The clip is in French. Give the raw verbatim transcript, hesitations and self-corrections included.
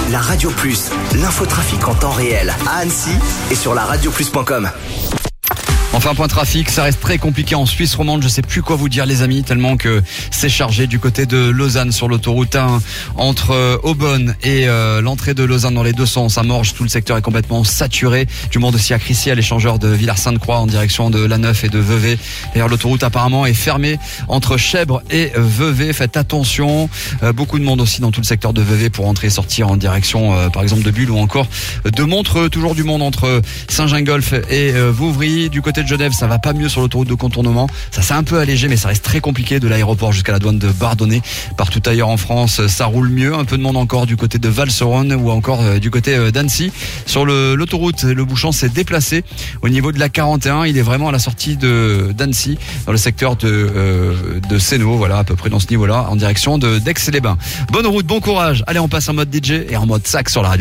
La Radio Plus, l'infotrafic en temps réel à Annecy et sur la radio plus point com. Enfin, point trafic, ça reste très compliqué en Suisse romande. Je sais plus quoi vous dire, les amis, tellement que c'est chargé du côté de Lausanne sur l'autoroute un entre euh, Aubonne et euh, l'entrée de Lausanne dans les deux sens. À Morges, tout le secteur est complètement saturé. Du monde aussi à Crissier, à l'échangeur de Villars-Sainte-Croix en direction de La Neuf et de Vevey. D'ailleurs, l'autoroute apparemment est fermée entre Chèvre et Vevey. Faites attention. Euh, beaucoup de monde aussi dans tout le secteur de Vevey pour entrer et sortir en direction, euh, par exemple, de Bulle ou encore de Montreux. Toujours du monde entre Saint-Gingolph et euh, Vouvry. Du côté de Genève, ça va pas mieux sur l'autoroute de contournement. Ça s'est un peu allégé, mais ça reste très compliqué de l'aéroport jusqu'à la douane de Bardonnay. Partout ailleurs en France, ça roule mieux. Un peu de monde encore du côté de Val-Seronne ou encore euh, du côté euh, d'Annecy. Sur le, l'autoroute, le bouchon s'est déplacé au niveau de la quarante et un. Il est vraiment à la sortie de d'Annecy, dans le secteur de euh, de Sénaux, voilà, à peu près dans ce niveau-là, en direction de d'Aix-les-Bains. Bonne route, bon courage. Allez, on passe en mode D J et en mode sax sur la radio.